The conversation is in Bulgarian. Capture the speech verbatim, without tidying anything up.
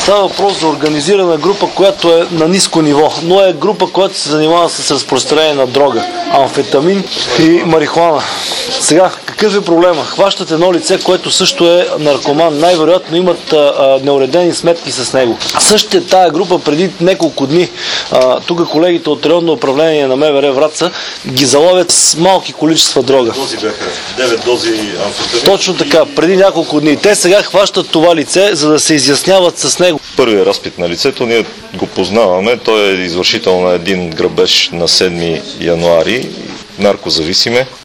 Става въпрос за организирана група, която е на ниско ниво, но е група, която се занимава с разпространение на дрога, амфетамин и марихуана. Сега, какъв е проблема? Хващат едно лице, което също е наркоман. Най-вероятно имат а, а, неуредени сметки с него. Същата тая група преди няколко дни, а, тук колегите от районно управление на МВР Враца ги заловят с малки количества дрога. Дози бяха девет дози амфетамин. Точно така, преди няколко дни. Те сега хващат това лице, за да се изясняват с него. Първият разпит на лицето ние го познаваме. Той е извършител на един грабеж на седми януари, наркозависим е.